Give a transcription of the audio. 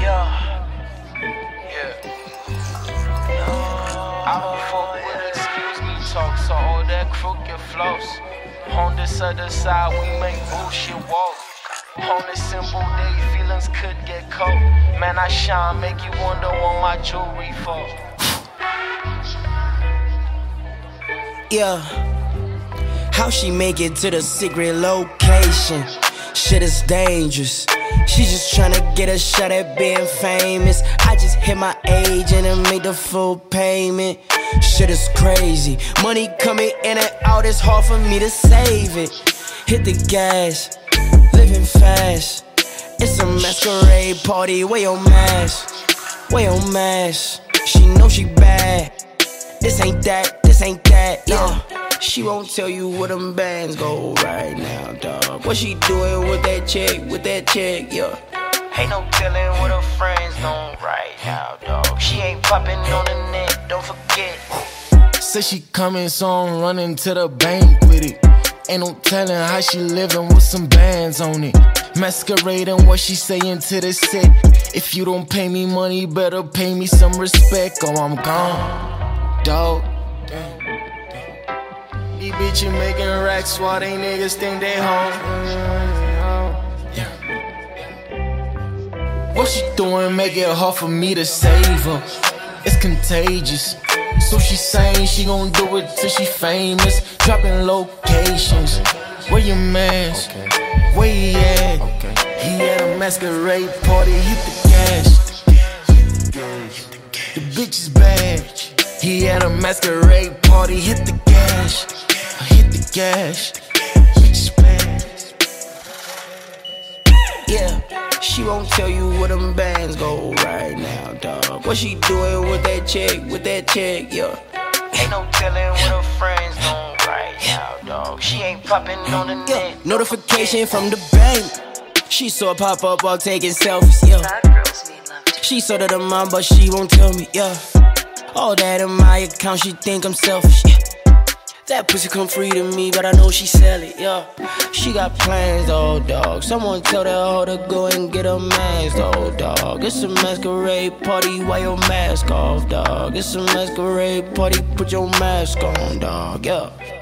I don't fuck with excuse me talk, so all that crooked flows. On this other side, we make bullshit walk. On this simple day, feelings could get cold. Man, I shine, make you wonder what my jewelry for. Yeah, how she make it to the secret location? Shit is dangerous. She just tryna get a shot at being famous. I just hit my agent and made the full payment. Shit is crazy. Money coming in and out, it's hard for me to save it. Hit the gas, living fast. It's a masquerade party, wear your mask. Wear your mask. She know she bad. This ain't that, yeah. She won't tell you where them bands go right now, dawg. What she doing with that chick, yeah. Ain't no telling what her friends doing right now, dawg. She ain't popping on the net, don't forget. Say she coming, so I'm running to the bank with it. Ain't no telling how she living with some bands on it. Masquerading what she saying to the set. If you don't pay me money, better pay me some respect, or I'm gone, dawg. These bitches making racks while they niggas think they home. Yeah. What she doing make it hard for me to save her. It's contagious. So she saying she gon' do it till she famous. Dropping locations. Where your mask? Where he at? He at a masquerade party. Hit the gas. The bitch is bad. He at a masquerade party. Hit the gas. Hit the gas. Bitch is bad. Yeah, she won't tell you where them bands go right now, dawg. What she doing with that chick, yeah. Ain't no telling what her friends doing right now, dawg. She ain't popping on the net. Notification from the bank. She saw it pop up while taking selfies, yeah. She saw that I'm mine, but she won't tell me, yeah. All that in my account, she think I'm selfish, yeah. That pussy come free to me, but I know she sell it, yeah. She got plans, though, dawg. Someone tell that hoe to go and get a mask, though, dawg. It's a masquerade party, why your mask off, dawg? It's a masquerade party, put your mask on, dawg, yeah.